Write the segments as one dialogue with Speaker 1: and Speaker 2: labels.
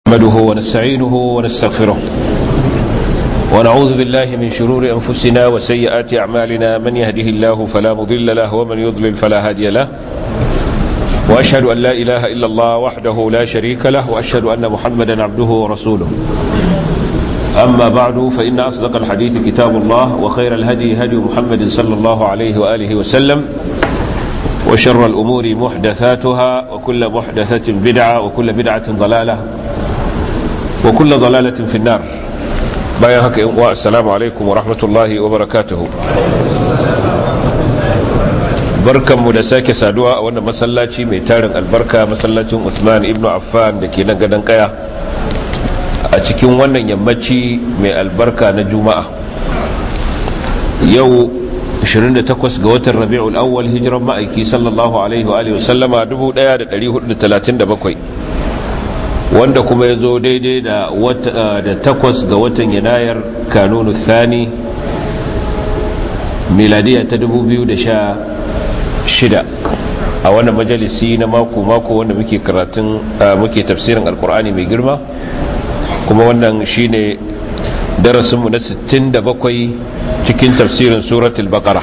Speaker 1: نحمده ونستعينه ونستغفره ونعوذ بالله من شرور أنفسنا وسيئات أعمالنا من يهده الله فلا مضل له ومن يضلل فلا هادي له وأشهد أن لا إله إلا الله وحده لا شريك له وأشهد أن محمدا عبده ورسوله أما بعد فإن أصدق الحديث كتاب الله وخير الهدي هدي محمد صلى الله عليه وآله وسلم وشر الأمور محدثاتها وكل محدثة بدعة وكل بدعة ضلالة وكل ضلالة في النار. بايعك والسلام عليكم ورحمة الله وبركاته. barkan mu da sake saduwa a wannan masallaci mai tarin albarka, masallacin Usman ibn Affan da ke nan gadan kaya a cikin wannan yammaci mai albarka na Juma'a. Yau 28 ga watan Rabi'ul Awwal hijiran ma'aiki sallallahu alaihi wa alihi wasallama 1437 wanda kuma ya zo daidai da 8 ga watan Yanayar Kanunu Thani miladiya ta 2016 a wannan majalisi na mako wanda muke tafsirin alkur'ani mai girma, kuma wannan shine darasinmu na 67 cikin tafsirin suratul baqara.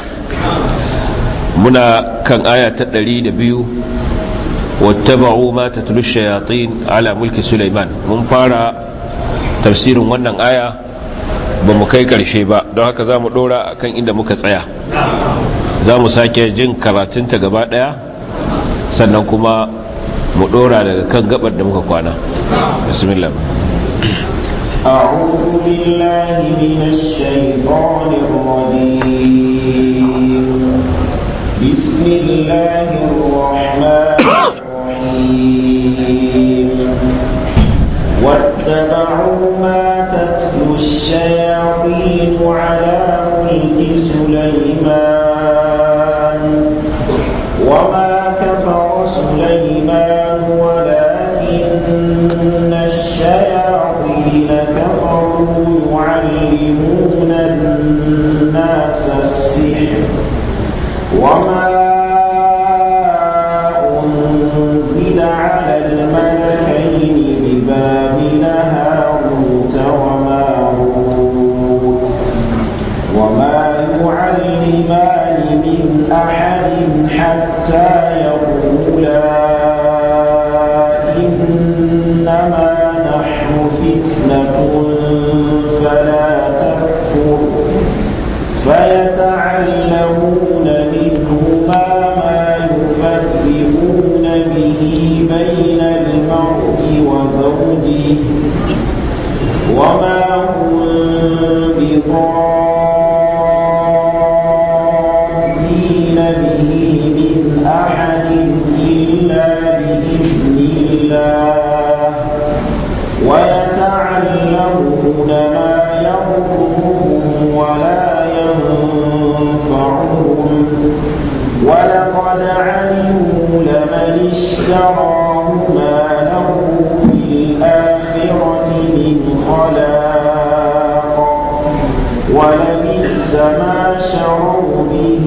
Speaker 1: Muna kan aya ta 102 wattaba'u ma tatlu shayatin ala mulki Sulaiman. Mun fara tafsirin wannan aya ba mu kai karshe ba, don haka za mu dora akan inda muka tsaya. Za mu sake jin karatunta gaba daya sannan kuma mu dora daga kan gabar da muka kwana. Bismillah.
Speaker 2: أعوذ بالله من الشيطان الرجيم. بسم الله الرحمن الرحيم. واتبعوا ما تتلو الشياطين على ملك سليمان وما كفر سليمان ولكن الشياطين كفروا يعلمون الناس السحر وما أنزل على الملكين ببابل هاروت وماروت وما يعلمان من أحد حتى يقولا إنما نحن فتنة فلا تكفر فيتعلمون منهما ما يفرقون به بين المرء وزوجه وما هم بضارين به من أحد إلا بإذن الله ويتعلمون ما يضرهم ولا ينفعهم ولقد علموا لمن اشتراه ما له في الآخرة من خلاق ولبئس ما شروا به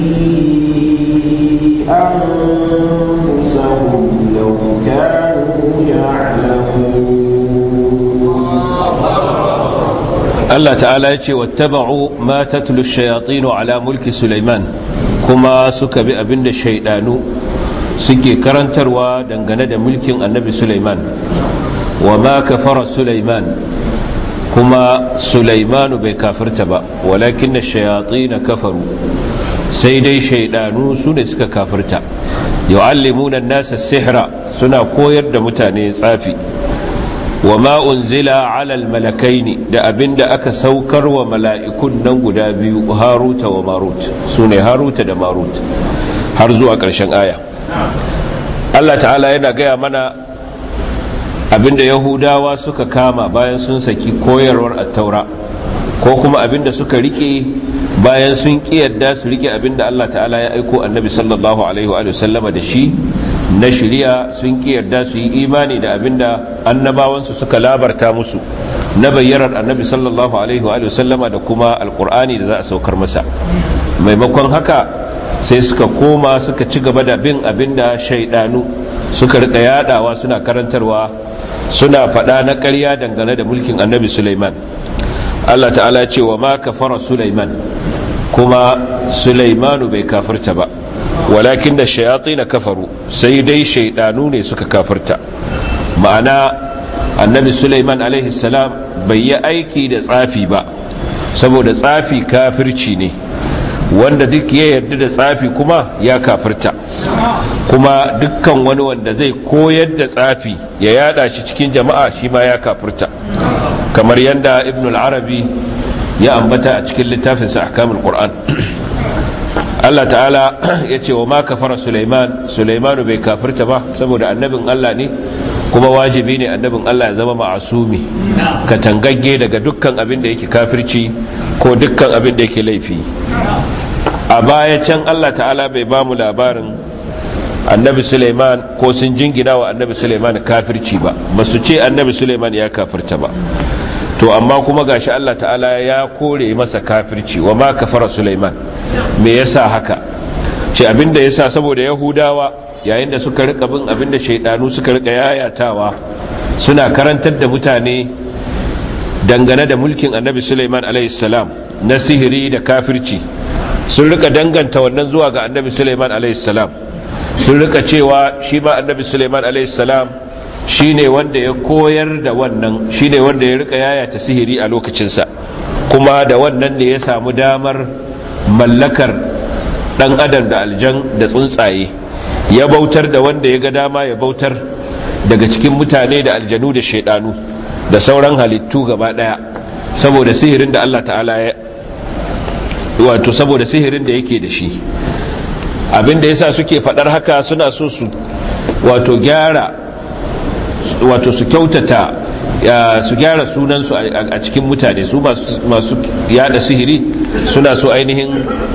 Speaker 2: أنفسهم لو كانوا يعلمون.
Speaker 1: Allah ta'ala ya ce wattaba'u ma tatlu ash-shayatin ala mulki Sulaiman, kuma suka bi abinda shaydanu suke karantarwa dangane da mulkin Annabi Sulaiman. Wa ma kafara Sulaiman, kuma Sulaimanu bai kafirta ba, walakin ash-shayatin kafaru, sai dai shaydanu su ne suka kafirta. Yu'allimuna an-nasa as-sihra, suna koyar da mutane tsafi. wa ma unzila ala almalakaini, da abinda aka saukar wa mala'ikun nan guda biyu, haruta wa marut, sune haruta da marut, har zuwa ƙarshen aya. Allah ta'ala yana gaya mana abinda yahudawa suka kama bayan sun saki koyarwar at-taura, ko kuma abinda suka rike bayan sun kiyarda su rike abinda Allah ta'ala ya aiko annabi sallallahu alaihi wa sallama da shi na shari'a sun ki yarda su yi imani da abinda annabawansu suka labarta musu na bayyanar annabi sallallahu alaihi wa sallama da kuma alkur'ani da za a saukar masa. Maimakon haka sai suka koma suka ci gaba da bin abinda shaidanu suka rika yadawa suna karantarwa suna faɗa na ƙarya dangane da mulkin annabi Sulaiman. Allah ta'ala ce wa ma kafara Sulaiman, kuma Sulaimanu bai kafirta ba, walakin da shayatin kafaru, sai dai shaidanu ne suka kafirta. Ma'ana annabi Sulaiman alaihi salam bai yi aiki da tsafi ba, saboda tsafi kafirci ne, wanda duk ya yarda da tsafi kuma ya kafirta. Kuma dukkan wani wanda zai koyar da tsafi ya yada shi cikin jama'a shi ma ya kafirta, kamar yadda Ibn al-Arabi ya ambata a cikin littafinsa Ahkamul Qur'an. Allah ta'ala ya ce wa ma kafara Sulaimanu bai kafirta ba, saboda annabin Allah ne, kuma wajibi ne annabin Allah ya zama ma'asumi, katangagge daga dukkan abin da yake kafirci ko dukkan abin da yake laifi. A baya can Allah ta'ala bai ba mu labarin annabi Sulaiman ko sun jingina wa annabi Sulaiman kafirci ba su ce annabi Sulaiman ya kafirta ba. To amma kuma gashi Allah ta'ala ya kore masa kafirci, wa ma kafara Sulaiman. Me yasa haka? Ce abinda yasa saboda Yahudawa yayin da suka rika bin abinda shaydanu suka rika yayatawa suna karantar da mutane dangane da mulkin annabi Sulaiman alaihi salam na sihiri da kafirci, sun rika danganta wannan zuwa ga annabi Sulaiman alaihi salam. Sun rika cewa shi ma annabi Sulaiman alaihi salam shine wanda ya koyar da wannan, shine wanda ya rika yayata sihiri a lokacinsa, kuma da wannan ne ya samu damar mallakar dan adam da aljan da tsuntsaye, ya bautar da wanda ya ga dama ya bautar daga cikin mutane da aljanu da shaidanu da sauran halittu gaba daya, saboda sihirin da Allah ta'ala ya wato saboda sihirin da yake da shi. Abinda yasa suke fadar haka, suna so su wato gyara wato su kyautata su gyara sunansu a cikin mutane. Su masu yada sihiri suna so ainihin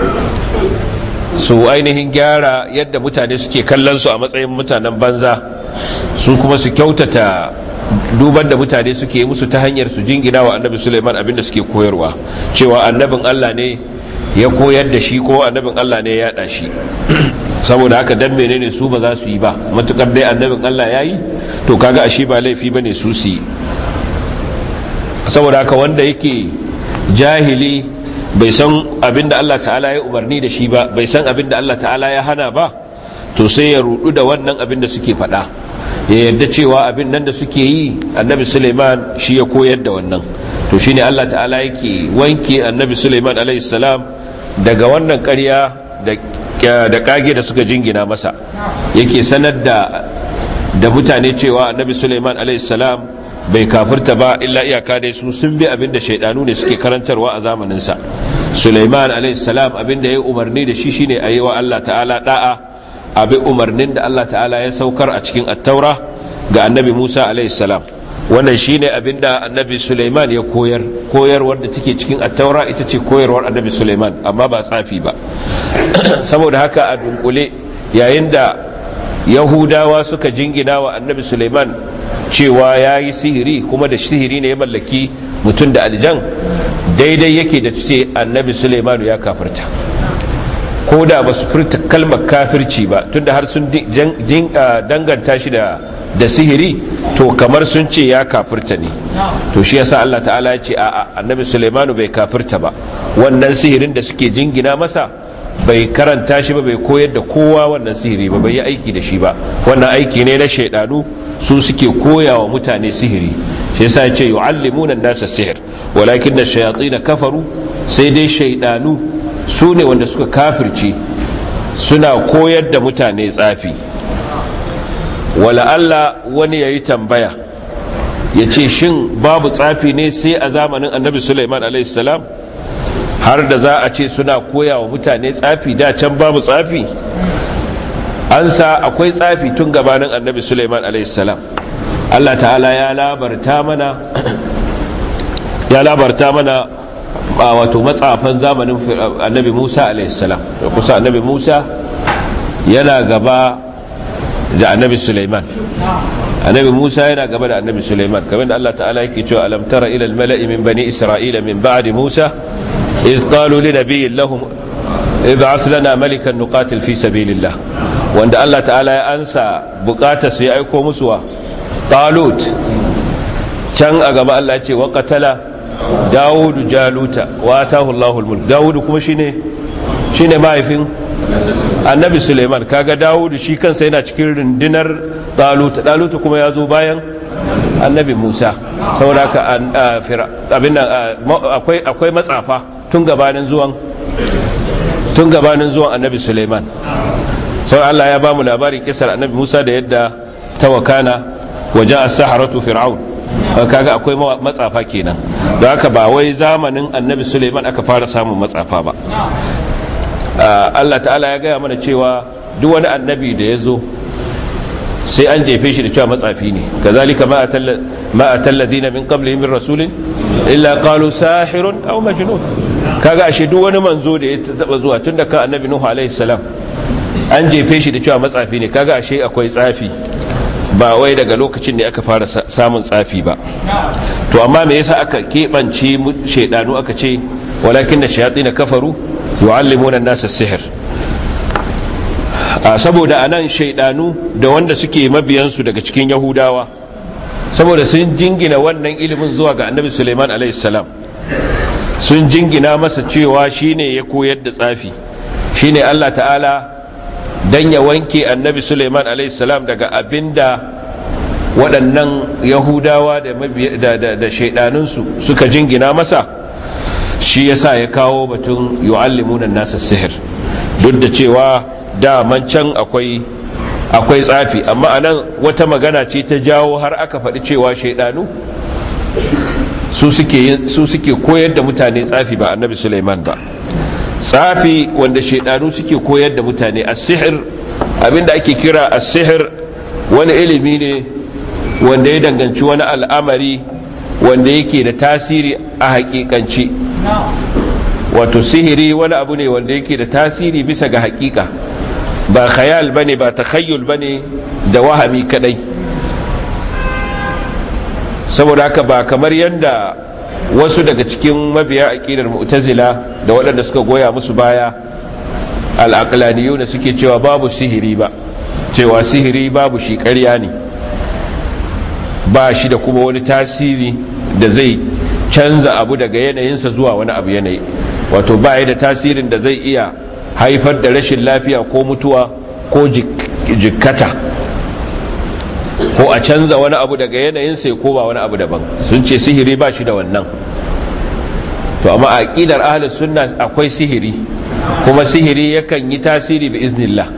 Speaker 1: gyara yadda mutane suke kallon su a matsayin mutanen banza, su kuma su kyautata duban da mutane suke musu ta hanyar su jingina wa annabi Sulaiman abinda suke koyarwa, cewa annabin Allah ne ya koyar da shi ko annabin Allah ne ya yada shi. Saboda haka dan menene su ba za su yi ba, matukar dai annabin Allah yayi to kaga ashe ba laifi bane su yi. Saboda haka wanda yake jahili bai san abinda Allah ta'ala ya umarni da shi ba, bai san abinda Allah ta'ala ya hana ba, to sai ya rudu da wannan abinda suke faɗa, ya yarda cewa abin nan da suke yi annabi Sulaiman shi ya koyar da wannan. To shine Allah ta'ala yake wanke annabi Sulaiman alaihi salam daga wannan ƙarya da kage da suka jingina masa, yake sanar da mutane cewa annabi Sulaiman alaihi salam bai kafirta ba, illa iyaka dai su sun bi abinda shaydanu ne suke karantarwa a zamanin sa. Sulaiman alaihi salam abinda yayi umarni da shi shine ayi wa Allah ta'ala da'a, abi umarnin da Allah ta'ala ya saukar a cikin at-taura ga annabi Musa alaihi salam. Wannan shine abinda annabi Sulaiman ya koyarwar da take cikin at-taura ita ce koyarwar annabi Sulaiman, amma ba tsafi ba. Saboda haka a dunkule, yayin da Yahudawa suka jingina wa annabi Sulaiman cewa yayi sihiri, kuma da sihiri ne ya mallaki mutum da aljan, daidai yake da ce annabi Sulaiman ya kafirta, ko da ba su furta kalmar kafirci ba, tunda har sun danganta shi da sihiri, to kamar sun ce ya kafirta ne. To shi yasa Allah ta'ala ya ce a'a, annabi Sulaimanu bai kafirta ba, wannan sihirin da suke jingina masa bai karanta shi ba, bai koyar da kowa wannan sihiri ba, bai yi aiki da shi ba. Wannan aiki ne na shaidanu, su suke koya wa mutane sihiri. Shi yasa ya ce yu'allimuna an-nasa sihir walakinna ash-shayatin kafaru, sai dai shaidanu su ne wanda suka kafirce, suna koyar da mutane tsafi. Wala Allah wani yayi tambaya ya ce shin babu tsafi ne sai a zamanin annabi Sulaiman a.s. har da za a ce suna koya wa mutane tsafi, da can babu tsafi? An sa akwai tsafi tun gabanin annabi Sulaiman a.s. Allah ta'ala ya labarta mana wato matsafan zamanin annabi Musa a.s. da kusa annabi Musa yana gaba da annabi Sulaiman. Annabi Musa yana gaba da annabi Sulaiman, kamar da Allah ta'ala yake cewa alam tara ila al-mala'i min bani isra'ila min ba'di Musa idh qalu li nabiyyin lahum ib'ath lana malikan nuqatil fi sabilillah, wanda Allah ta'ala ya ansa bukatar su ya aiko musu wa Talut. Can a gaba Allah ya ce wa qatala Dawudu Jaluta wa atahu Allahu al-mulk. Dawudu kuma shine mahaifin annabi Suleiman. Kaga Dawudu shi kansa yana cikin rundunar Talut. Talut kuma ya zo bayan annabi Musa. Saboda haka akwai matsafa tun gabanin zuwan annabi Suleiman. Sau Allah ya ba mu labarin kisar annabi Musa da yadda tawakana wajen as-saharatu fir'aun. Kaga akwai matsafa kenan, da haka ba wai zamanin annabi Suleiman aka fara samun matsafa ba. Allah ta'ala ya gaya mana cewa duk wani annabi da ya zo sai an jefe shi da cewa matsafi ne. Kazalika ma atalladhina min qablihim min rasulin illa qalu sahirun aw majnun. Kaga ashe duk wani manzo da ya taba zuwa tun da kan annabi Nuhu alaihi salam an jefe shi da cewa matsafi ne. Kaga ashe akwai tsafi, ba wai daga lokacin da aka fara samun tsafi ba. To amma me yasa aka keɓance shaidanu aka ce walakin da shayatin kafaru yu'allimuna an-nasa as-sihr? Saboda anan shaidanu da wanda suke mabiyansu daga cikin Yahudawa, saboda sun jingina wannan ilimin zuwa ga annabi Sulaiman alaihi salam, sun jingina masa cewa shine ya koyar da tsafi, shine Allah ta'ala dan ya wanke annabi Suleiman alaihissalam daga abinda waɗannan Yahudawa da shaidanunsu suka jingina masa, shi yasa ya kawo batun yu'allimuna nasa sihir. Duk da cewa daman can akwai tsafi, amma anan wata magana ce ta jawo har aka faɗi cewa shaidanu su suke koyar da mutane tsafi, ba annabi Suleiman ba. Tsafi wanda shaidanu suke koyar da mutane, as-sihr, abinda ake kira as-sihr wani ilimi ne wanda ya danganci wani al'amari wanda yake da tasiri a hakikanci. Wato sihiri wani abu ne wanda yake da tasiri bisa ga hakika, ba khayal bane, ba takhayyul bane da wahami kadai. Saboda haka ba kamar yanda wasu daga cikin mabiya aqidar mu'tazila da waɗanda suka goya musu baya al-aqlaniyuna suke cewa babu sihiri ba, cewa sihiri babu shi, ƙarya ne, ba shi da kuma wani tasiri da zai canza abu daga yanayinsa zuwa wani abu yanayi. Wato ba da tasirin da zai iya haifar da rashin lafiya ko mutuwa ko jikkata, ko a canza wani abu daga yanayinsa ya koma wani abu daban. Sun ce sihiri ba shi da wannan. To amma a aqidar ahlus sunna akwai sihiri, kuma sihiri yakan yi tasiri bi iznillah,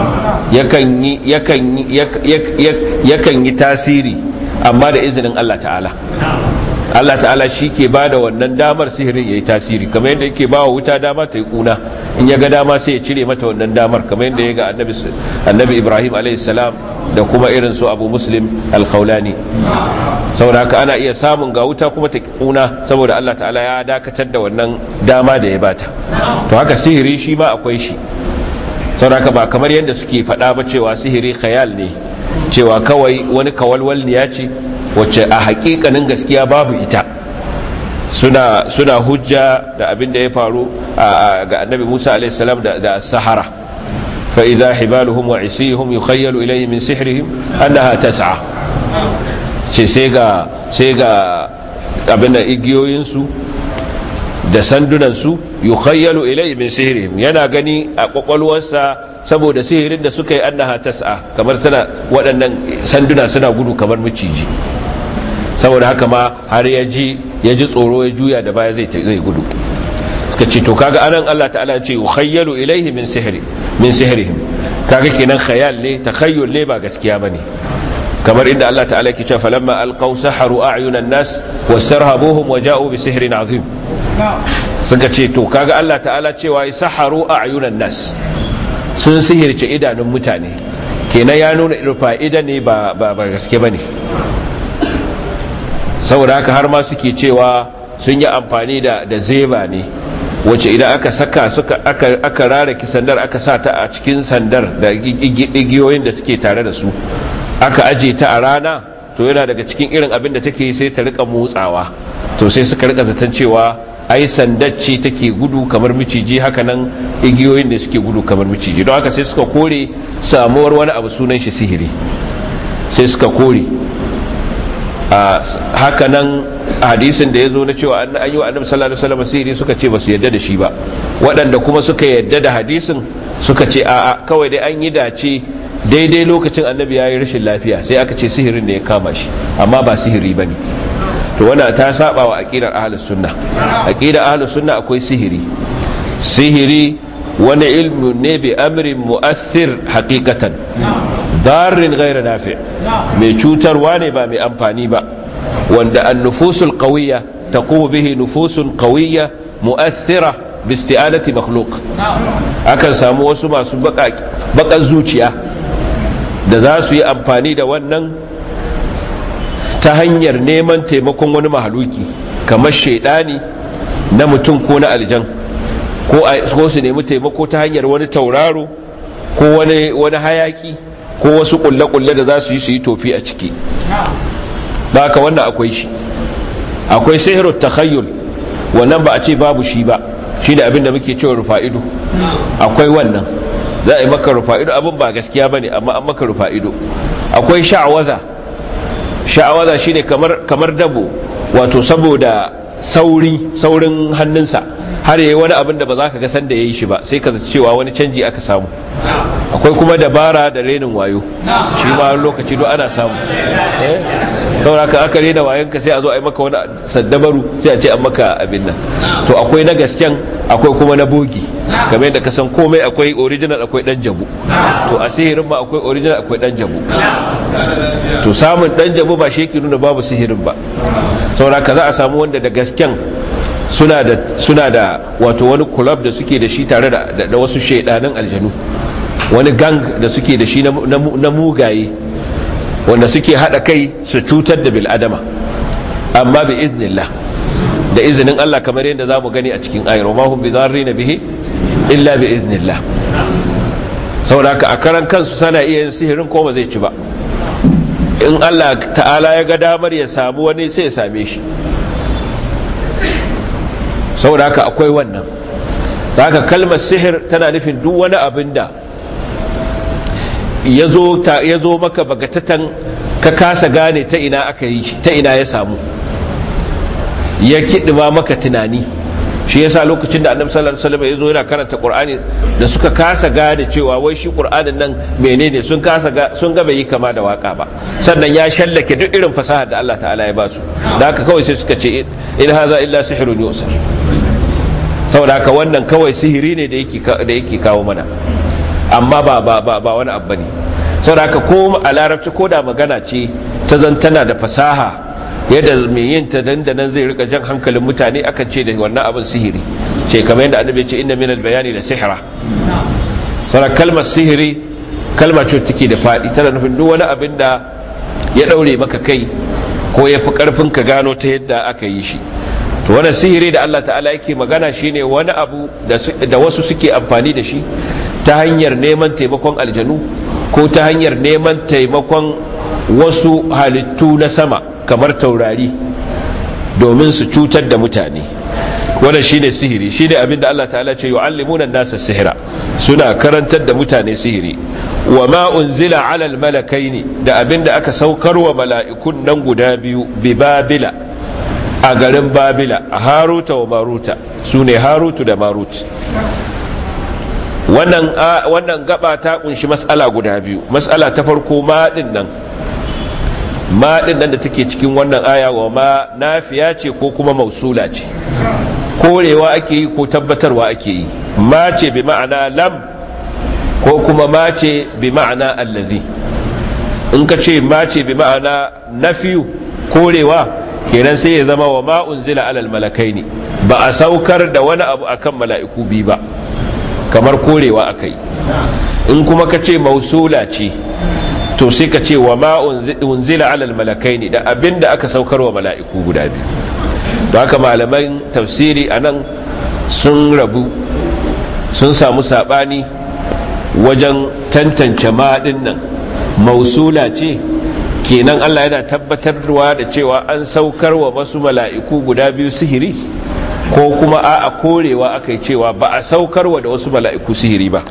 Speaker 1: yakan yi tasiri amma da izinin Allah ta'ala. Allah ta'ala shi ke ba da wannan damar sihirin ya yi tasiri, kamar yadda yake ba wa wuta dama ta yi kuna, in ya ga dama sai ya cire mata wannan damar, kamar yadda ya ga annabi Ibrahim a.s. da kuma irin su Abu Muslim al-Khawlani. Saboda haka ana iya samun ga wuta kuma ta kuna, saboda Allah ta'ala ya dakatar da wannan dama da ya bata. To haka sihiri shi ma akwai shi. Saboda haka ba kamar yadda suke faɗa ba cewa sihiri khayal ne, cewa kawai wani kawalwalniya ce wacce a hakikanin gaskiya babu ita. Suna hujja da abin da ya faru ga annabi Musa a.s. da sahara, fa idha hibaluhum wa isihum yukhayyalu ilayhi min sihrihim annaha tas'a. Ce sai ga abin da igiyoyinsu da sandunansu yukhayyalu ilayhi min sihrihim, yana gani a kwakwalwarsa saboda sihirin da suka yi annaha tas'a, kamar waɗannan sanduna suna gudu kamar maciji. Saboda haka ma har ya ji tsoro, ya juya da baya zai gudu. Suka ce to kaga anan Allah ta'ala ce yukhayyalu ilayhi min sihrihim, kaga kenan khayal ne, takhayyul ne, ba gaskiya bane. Kamar inda Allah ta'ala yake cewa falamma alqaw saharu a'yunan nas wastarhabuhum waja'u bi sihrin azim. Suka ce to kaga Allah ta'ala cewa saharu a'yunan nas, sun sihirce idanun mutane, kenan ya nuna fa'ida ne, ba gaske bane. Saboda haka har ma suke cewa sun yi amfani da zeba ne, wacce idan aka saka aka raraki sandar aka sa ta a cikin sandar da igiyoyin da suke tare da su aka aje ta a rana, to yana daga cikin irin abin da take sai ta rika motsawa, to sai suka rika zaton cewa ai sandar ce take gudu kamar miciji, haka nan igiyoyin da suke gudu kamar miciji, don haka sai suka kore samuwar wani abu sunan shi sihiri, sai suka kore. Haka nan hadisin da ya zo na cewa an yi wa annabi sallallahu alaihi wasallam sihiri suka ce ba su yarda da shi ba, waɗanda kuma suka yarda da hadisin suka ce a'a kawai dai an yi dace daidai lokacin annabi ya yi rashin lafiya sai aka ce sihirin da ya kama shi, amma ba sihiri ba ne. to wannan ta saba wa aqidar ahlus sunna. Aqidar ahlus sunna akwai sihiri wani ilmu ne bi amrin mu'athir haqiqatan darrin ghayra nafi', mai cutarwa ne ba mai amfani ba, wanda an-nufusul qawiyya taqumu bihi nufusun qawiyya mu'athira bi isti'anati makhluq. akan samu wasu masu bakan zuciya da za su yi amfani da wannan ta hanyar neman taimakon wani mahaluki kamar shaidani na mutum ko na aljan, ko su nemi taimako ta hanyar wani tauraro ko wani hayaki ko wasu kulle-kulle da za su yi tofi a ciki. da haka wannan akwai shi, akwai sihirut takhayyul, wannan ba a ce babu shi ba, shi da abin da muke cewa rufa'ido, akwai wannan za a yi maka rufa'ido, abin ba gaskiya bane amma an maka rufa'ido. akwai sha'awaza shine kamar dabo, wato saboda saurin hannunsa har yayi wani abin da ba za ka ga san da yayi shi ba, sai ka zaci cewa wani canji aka samu. akwai kuma dabara da renin wayo, shi ma lokaci do ana samu. saboda ka aka rena wayanka sai a zo a yi maka wani saddabaru sai a ce an maka abin nan. to akwai na gasken akwai kuma na bogi, kamar yadda ka san komai akwai original akwai dan jabu, to a sihirin ma akwai original akwai dan jabu. to samun dan jabu ba shi ke nuna babu sihirin ba. saboda ka za a samu wanda da gasken suna da wato wani club da suke da shi tare da wasu shaidanan aljanu, wani gang da suke da shi na mugaye wanda suke hada kai su cutar da bil'adama, amma bi iznillah, da izinin Allah, kamar yadda za mu gani a cikin ayar wa mahum bi dharrina bihi illa bi iznillah. saboda a karan kansu sana iya yin sihirin ko ba zai ci ba, in Allah ta'ala ya ga damar ya samu wani sai ya same shi. saboda haka akwai wannan. haka kalmar sihir tana nufin duk wani abin da ya zo maka bagatatan ka kasa gane ta ina aka yi shi, ta ina ya samu, ya kidima maka tunani. shi yasa lokacin da annabi sallallahu alaihi wasallam ya zo yana karanta qur'ani da suka kasa gane cewa wai shi qur'anin nan menene, sun ga bai yi kama da waka ba, sannan ya shallake duk irin fasahar da Allah ta'ala ya ba su. da haka kawai sai suka ce in haza illa sihrun yusar. saboda haka wannan kawai sihiri ne da yake kawo mana, amma ba wani abu ne. saboda haka ko a larabci ko da magana ce ta zantana da fasaha yadda mai yin ta dandanan zai rika jan hankalin mutane, akan ce da wannan abin sihiri ce, kamar yadda annabi ce inna minal bayani la sihra. saboda kalmar sihiri kalma ce take da fadi, tana nufin duk wani abin da ya daure maka kai ko ya fi karfin ka gano ta yadda aka yi shi. to wannan sihiri da Allah ta'ala yake magana shine wani abu da wasu suke amfani da shi ta hanyar neman taimakon aljanu ko ta hanyar neman taimakon wasu halittu na sama kamar taurari domin su cutar da mutane. wannan shine sihiri, shine abinda Allah ta'ala ce yu'allimuna an-nasa sihra, suna karantar da mutane sihiri. wa ma unzila 'ala al-malakaini, da abinda aka saukarwa mala'ikun nan guda biyu bi babila, a garin babila, haruta wa maruta, sune harutu da marut. wannan gaba ta kunshi mas'ala guda biyu. mas'ala ta farko ma din nan da take cikin wannan aya, wa ma nafiya ce ko kuma mausula ce, korewa ake yi ko tabbatarwa ake yi. ma ce bi ma'ana lam ko kuma ma ce bi ma'ana allazi. in ka ce ma ce bi ma'ana nafiyu, korewa, kenan sai ya zama wa ma unzila alal malakaini, ba a saukar da wani abu akan mala'iku bi ba, kamar korewa akai. in kuma ka ce mausula ce, to sai ka ce wa ma unzila alal malakaini, da abinda aka saukar wa mala'iku guda biyu. don haka malaman tafsiri anan sun rabu, sun samu sabani wajen tantance ma din nan mausula ce, kenan Allah yana tabbatarwa da cewa an saukar wa wasu mala'iku guda biyu sihiri, ko kuma a korewa aka yi cewa ba a saukarwa da wasu mala'iku sihiri ba.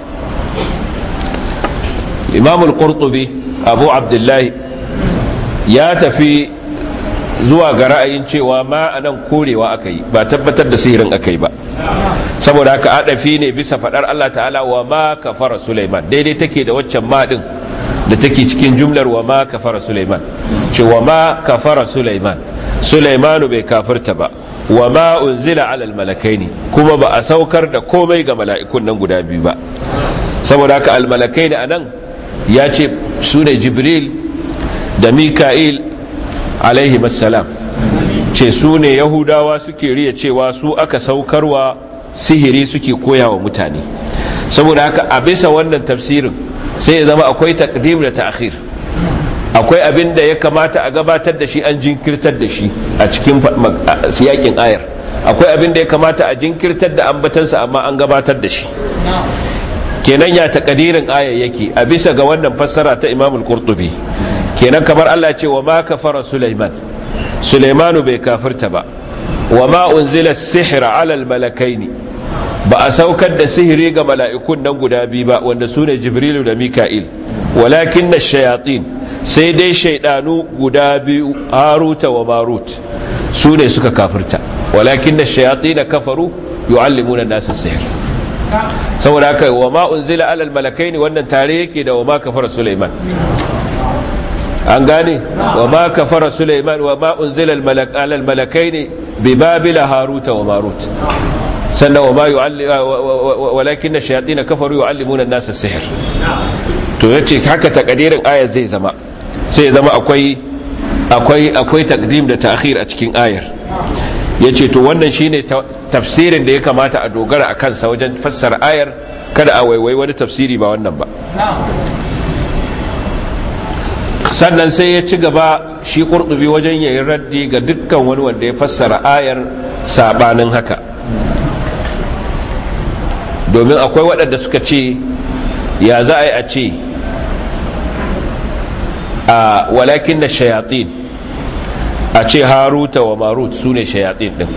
Speaker 1: Imam al-Qurtubi Abu Abdullahi ya tafi zuwa ga ra'ayin cewa ma anan korewa aka yi, ba tabbatar da sihirin aka yi ba, saboda haka adafi ne bisa fadar Allah ta'ala wa ma kafara Sulaiman, daidai take da waccan ma din da take cikin jumlar wa ma kafara Sulaiman, ce wa ma kafara Sulaiman, Sulaimanu bai kafirta ba, wa ma unzila alal malakaini, kuma ba a saukar da komai ga mala'ikun nan guda biyu ba. Saboda haka al malakaini anan ya ce su ne Jibril da Mika'il alaihi assalam, ce su ne Yahudawa suke riya cewa su aka saukarwa sihiri suke koya wa mutane. Saboda haka a bisa wannan tafsirin sai ya zama akwai taqdim da ta'khir, akwai abin da ya kamata a gabatar da shi an jinkirtar da shi a cikin siyakin ayar, akwai abin da ya kamata a jinkirtar da ambatansa amma an gabatar da shi. Kenan ya takadirin ayar yake a bisa ga wannan fassara ta Imam al-Qurtubi, kenan kamar Allah ce wa ma kafara Sulaiman, Sulaimanu bai kafirta ba, wa ma unzila as-sihra ala al-malakaini, ba a saukar da sihiri ga mala'ikun nan guda biyu ba wanda su ne Jibrilu da Mika'il, walakin ash-shayatin, sai dai shaydanu guda biyu Haruta wa Marut su ne suka kafirta, walakin ash-shayatin kafaru yu'allimuna an-nasa as-sihr. Saboda haka wa ma unzila ala al-malakaini wannan tare yake da wa ma kafara Sulaiman. An gane wa ma kafara Sulaiman wa ma unzila ala al-malakaini bi babila Haruta wa Marut, sannan wa ma walakin ash-shayatin kafaru yu'allimuna an-nasa as-sihr. To yace haka takadirin ayar zai zama, sai ya zama akwai takdim da ta'khir a cikin ayar. Yace to wannan shine tafsirin da ya kamata a dogara a kansa wajen fassara ayar, kada a waiwai wani tafsiri ba wannan ba. Sannan sai ya ci gaba shi Qurtubi wajen yayin raddi ga dukkan wani wanda ya fassara ayar sabanin haka, domin akwai waɗanda suka ce ya za a yi a ce a walakin na shayatin, a ce Haruta wa Marut su ne shayatin ɗin.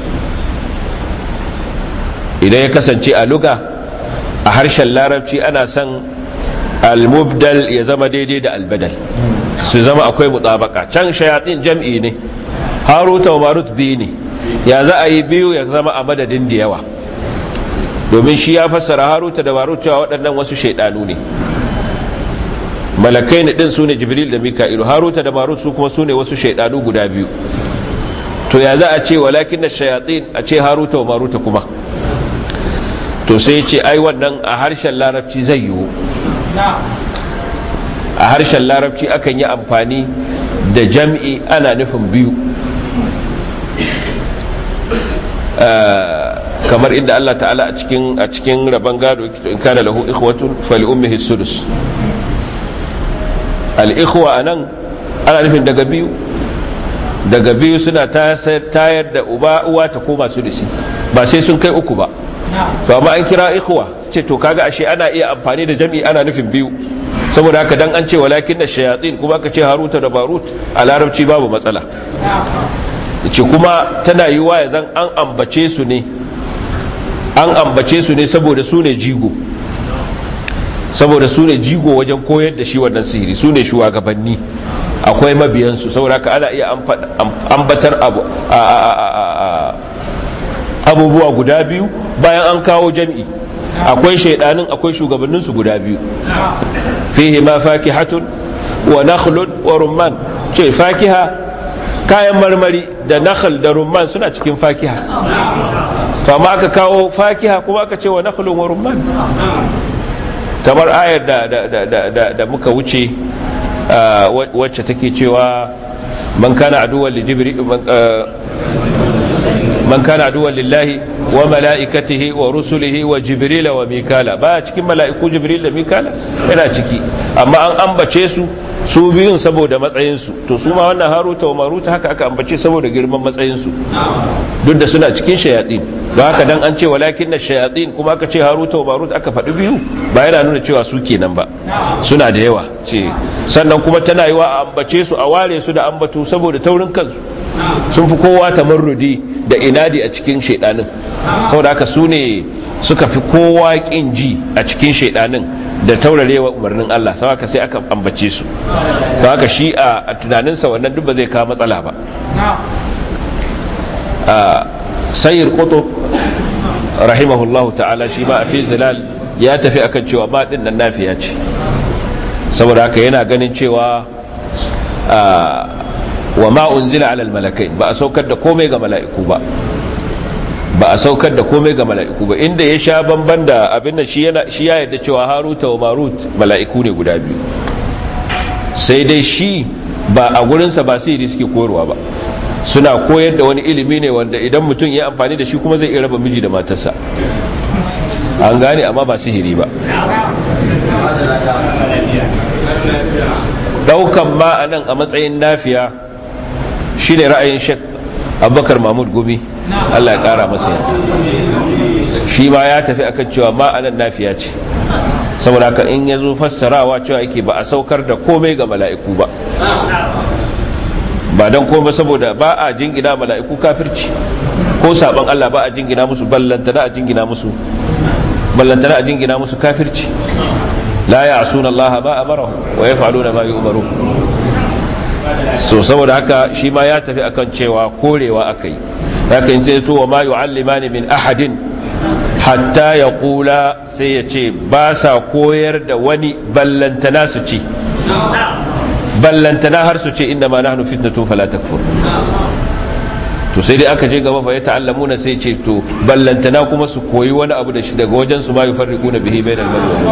Speaker 1: Idan ya kasance a luga a harshen larabci ana son al-mubdal ya zama daidai da al-badal, su zama akwai mutabaka. Can shayatin jam'i ne, Haruta wa Marut biyu ne, ya za a yi biyu ya zama a madadin da yawa, domin shi ya fassara Haruta da Marut cewa waɗannan wasu shaidanu ne, malakai ne din su ne Jibril da Mika'ilu, Haruta da Marut su kuma su ne wasu shaidanu guda biyu. To ya za a ce walakin na shayatin a ce Haruta wa Maruta kuma? To sai ce ai wannan a harshen larabci zai yiwu, a harshen larabci akan yi amfani da jam'i ana nufin biyu, kamar inda Allah ta'ala a cikin rabon gado in kana lahu ikhwatun fali ummihi sudus. Al-ikhwa anan ana nufin daga biyu suna tayar da uwa ta koma sudusi, ba sai sun kai uku ba. To amma an kira ikhwa, ce to kaga ashe ana iya amfani da jam'i ana nufin biyu, saboda haka dan an ce walakin na shayatin kuma ka ce Haruta da Marut a larabci babu matsala. Ce kuma tana yiwa ya zan an ambace su ne saboda su ne jigo, saboda su ne jigo wajen koyar da shi wannan sihiri, su ne shugabanni, akwai mabiyansu, saboda haka ana iya ambatar abubuwa guda biyu bayan an kawo jam'i. Akwai shaidanin, akwai shugabanninsu guda biyu. Fihi ma fakihatun wa nakhlun wa rumman, ce fakiha kayan marmari da nakhl da rumman suna cikin fakiha, amma aka kawo fakiha kuma aka ce wa nakhlun wa rumman, kamar ayar da muka wuce wacce take cewa man kana aduwwan li jibril man kana aduwwan lillahi wa mala'ikatihi wa rusulihi wa jibril wa mikala ba cikin mala'iku jibril da mikala yana ciki amma an ambace su biyun saboda matsayin su to su ma wannan haruta wa maruta haka aka ambace saboda girman matsayin su duk da suna cikin shayatin don haka dan an ce walakinna shayatin kuma aka ce haruta wa maruta aka faɗi biyu ba yana nuna cewa su kenan ba suna da yawa ce sannan kuma tana yiwa a ambace su a ware su da ambatu saboda taurin kansu sun fi kowa tamarrudi da inadi a cikin shaidanin saboda haka su ne suka fi kowa kin ji a cikin shaidanin da taurarewa umarnin Allah saboda haka sai aka ambace su don haka shi a tunaninsa wannan duk ba zai kawo matsala ba sayyid qutb rahimahullahu ta'ala shi ma a fi zilal ya tafi akan cewa ma din nan nafiya ce saboda haka yana ganin cewa wa ma unzila ala almalakai ba a saukar da komai ga mala'iku ba inda ya sha bamban da abin da shi ya yarda cewa haruta wa marut mala'iku ne guda biyu sai dai shi ba a gurinsa ba sihiri suke koyarwa ba suna koyar da wani ilimi ne wanda idan mutum ya amfani da shi kuma zai iya raba miji da matarsa an gane amma ba sihiri ba daukan ma a nan a matsayin nafiya shi ne ra'ayin shek abubakar mahmud gumi Allah ya kara masa yarda shi ma ya tafi akan cewa ma a nan nafiya ce saboda haka in ya zo fassarawa cewa yake ba a saukar da komai ga mala'iku ba ba don komai saboda ba a jingina mala'iku kafirci ko saban Allah ba a jingina musu ballantana a jingina musu kafirci la ya'suna Allah ma amarahu wa yaf'aluna ma yu'maru so saboda haka shi ma ya tafi akan cewa korewa akai haka in sai to wa ma yu'allimani min ahadin hatta yaqula sai ya ce ba sa koyar da wani ballantana su ce ballantana har su ce inna ma nahnu fitnatun fala takfur to sai dai aka je gaba fa ya ta'allamuna sai ce to ballantana kuma su koyi wani abu da shi daga wajen su ma yufarriquna bihi bainal mar'i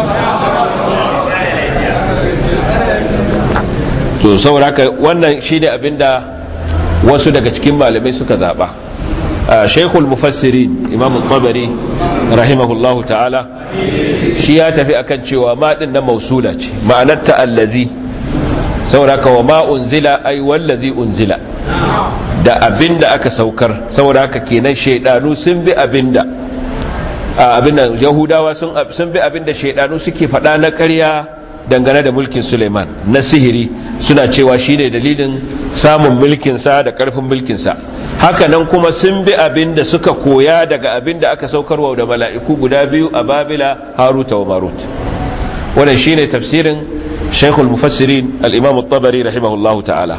Speaker 1: to saboda haka wannan shine abinda wasu daga cikin malamai suka zaba Shaykhul Mufassirin Imam At-Tabari rahimahullahu ta'ala shi ya tafi akan cewa ma din nan mausula ce ma'anar ta allazi saboda haka wa ma unzila ay wallazi unzila da abinda aka saukar saboda haka kenan shaydanu sun bi abinda yahudawa sun bi abinda shaydanu suke faɗa na ƙarya dangane da mulkin Suleiman na sihiri suna cewa shine dalilin samun mulkin sa da ƙarfin mulkin sa haka nan kuma sun bi abinda suka koya daga abinda aka saukarwa da mala'iku guda biyu a Babila Haruta wa Marut wannan shine tafsirin Shaykhul Mufassirin al-Imam At-Tabari rahimahullahu ta'ala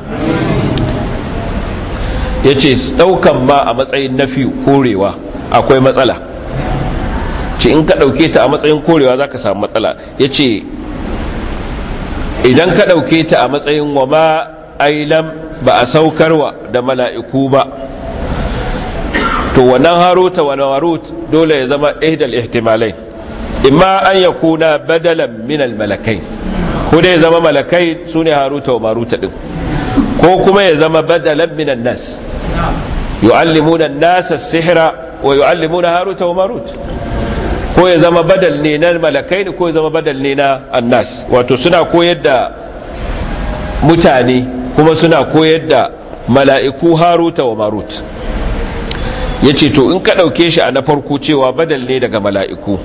Speaker 1: yace daukan ma a matsayin nafi korewa akwai matsala ce in ka dauke ta a matsayin korewa zaka samu matsala yace idan ka dauke ta a matsayin wa ma ailam ba a saukarwa da mala'iku ba to wannan Haruta wa Marut dole ya zama ihdal ihtimalai imma an yakuna badalan min al-malakai ko dai zama malakai sune Haruta wa Maruta din ko kuma ya zama badalan minan nas yu'allimuna an-nas as-sihra wa yu'allimuna Haruta wa Marut ko ya zama badal ne na malakai ko ya zama badal ne na annas wato suna koyar da mutane kuma suna koyar da mala'iku Haruta wa Marut yace to in ka dauke shi a na farko cewa badal ne daga mala'iku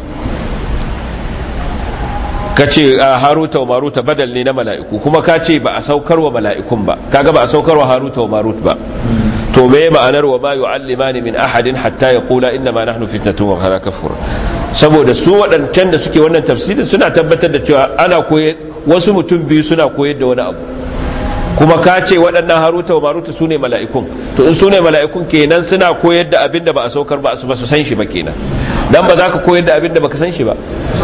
Speaker 1: ka ce Haruta wa Maruta badal ne na mala'iku kuma ka ce ba a saukarwa mala'ikun ba kaga ba a saukarwa Haruta wa Marut ba to me ma'anar wa ma yu'allimani min ahadin hatta yaqula inna ma nahnu fitnatun wa la kafur saboda su wadancan da suke wannan tafsirin suna tabbatar da cewa ana koyar wasu mutum biyu suna koyar da wani abu kuma ka ce waɗannan Haruta wa Maruta sune mala'ikun to in sune mala'ikun kenan suna koyar da abin da ba a saukar ba su san shi ba kenan dan ba za ka koyar da abin da baka san shi ba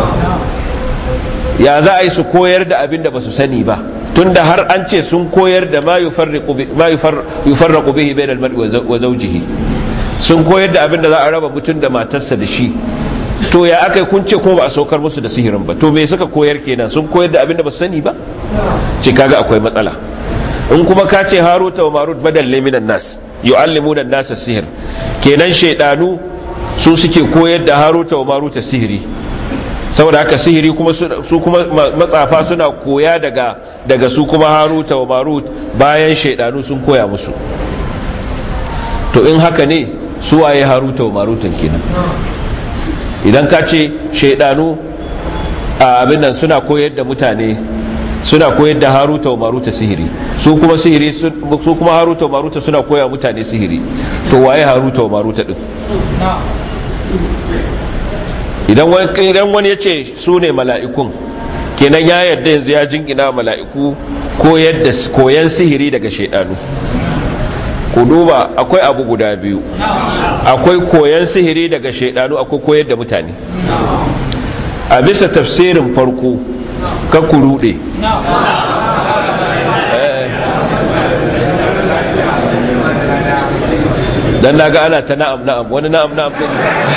Speaker 1: ya za a yi su koyar da abin da ba su sani ba tunda har an ce sun koyar da ma yufarraqu bihi bainal mar'i wa zawjihi sun koyar da abin da za a raba mutum da matarsa da shi to ya akai kun ce ko ba a saukar musu da sihirin ba to me suka koyar kenan sun koyar da abin da ba su sani ba ce kaga akwai matsala in kuma ka ce haruta wa marut badal ne minan nas yu'allimuna an-nas as-sihr, kenan shaydanu su suke koyar da haruta wa maruta sihiri, saboda haka sihiri kuma su kuma matsafa suna koya daga su kuma haruta wa marut bayan shaydanu sun koya musu. to in haka ne su waye haruta wa marutan kenan? idan ka ce shaydanu abin nan suna koyar da mutane, suna koyar da haruta wa maruta sihiri, su kuma haruta wa maruta suna koya mutane sihiri, to waye haruta wa maruta din? idan wani ya ce su ne mala'ikun, kenan ya yarda yanzu ya jingina mala'iku koyan sihiri daga shaidanu. ku duba, akwai abu guda biyu, akwai koyan sihiri daga shaidanu, akwai koyar da mutane. A bisa tafsirin farko ka kurude, dan naga ana ta na'am wani na'am din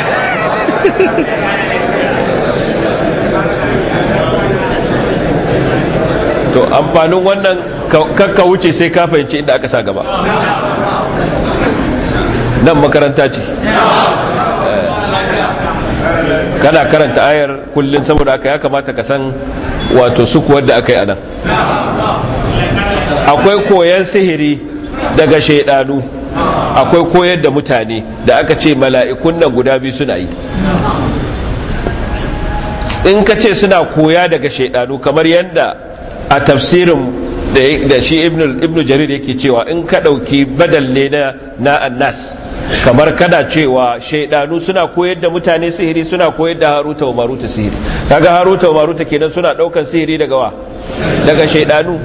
Speaker 1: to amfanin wannan kakka wuce sai ka fahimci inda aka sa gaba. nan makaranta ce, kana karanta ayar kullum, saboda haka ya kamata ka san wato sukuwar da aka yi anan. akwai koyan sihiri daga shaidanu, akwai koyar da mutane da aka ce mala'ikun nan guda biyu suna yi. in ka ce suna koya daga shaidanu, kamar yadda a tafsirin da shi ibnu jarir yake cewa in ka ɗauki badal ne na annas, kamar kada cewa shaidanu suna koyar da mutane sihiri, suna koyar da haruta wa maruta sihiri. kaga haruta wa maruta kenan suna ɗaukan sihiri daga shaidanu.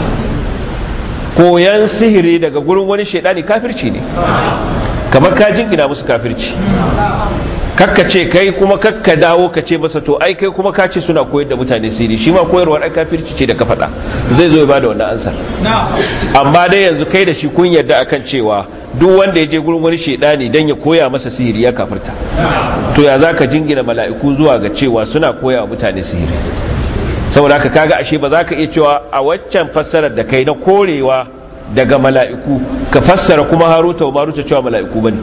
Speaker 1: koyan sihiri daga gurin wani shaidani kafirci ne, kamar ka jingina musu kafirci. kakka ce kai kuma kakka dawo ka ce masa to ai kai kuma ka ce suna koyar da mutane sihiri, shi ma koyarwar ai kafirci ce da ka faɗa, zai zo ya bada wannan ansar. amma dai yanzu kai da shi kun yarda akan cewa duk wanda ya je gurin wani shaidani dan ya koya masa sihiri ya kafirta. to ya zaka jingina mala'iku zuwa ga cewa suna koya wa mutane sihiri? saboda haka kaga ashe ba za ka iya cewa a waccan fassarar da kai na korewa daga mala'iku ka fassara kuma haruta wa maruta cewa mala'iku bane.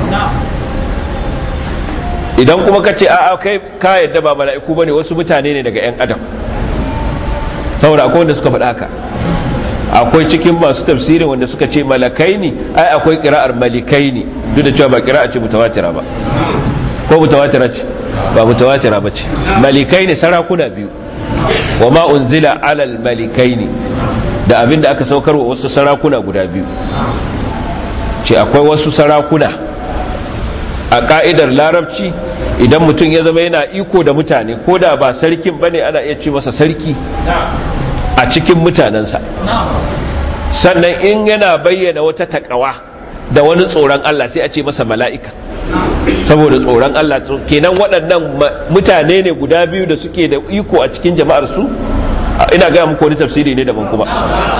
Speaker 1: idan kuma ka ce a'a kai ka yadda ba mala'iku bane, wasu mutane ne daga 'yan adam, saboda akwai wanda suka faɗa haka. akwai cikin masu tafsirin wanda suka ce malakai ne, ai akwai qira'ar malikai ne, duk da cewa ba qira'a ce mutawatira ba. ko mutawatira ce? ba mutawatira ba ce. malikai ne sarakuna biyu, wa ma unzila alal malikaini, da abinda aka saukar wa wasu sarakuna guda biyu. ce akwai wasu sarakuna a ka'idar larabci, idan mutum ya zama yana iko da mutane, ko da ba sarkin bane ana iya ce masa sarki a cikin mutanensa. sannan in yana bayyana wata takawa da wani tsoron Allah sai a ce masa mala'ika, saboda tsoron Allah. kenan waɗannan mutane ne guda biyu da suke da iko a cikin jama'ar su. ina gaya muku wani tafsiri ne daban kuma.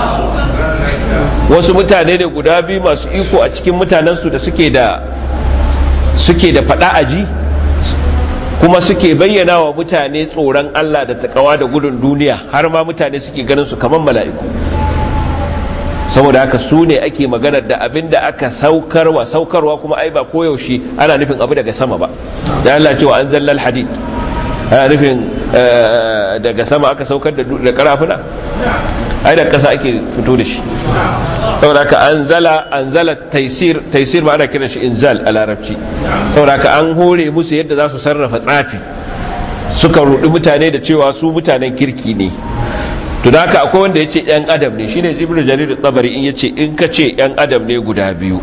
Speaker 1: wasu mutane ne guda biyu masu iko a cikin mutanensu da suke da faɗa aji, kuma suke bayyana wa mutane tsoron Allah da takawa da gudun duniya, har ma mutane suke ganin su kamar mala'iku. saboda haka su ne ake maganar da abin da aka saukarwa kuma ai ba koyaushe ana nufin abu daga sama ba. da Allah cewa an zallal hadid, ana nufin daga sama aka saukar da karafuna, ai da kasa ake fito da shi. saboda haka anzala taysir ma ana kiran shi inzal a larabci. saboda haka an hore musu yadda za su sarrafa tsafi, suka rudi mutane da cewa su mutanen kirki ne. to da haka akwai wanda yace yan adam ne, shine ibnu jarir at-tabari in yace in ka ce yan adam ne guda biyu,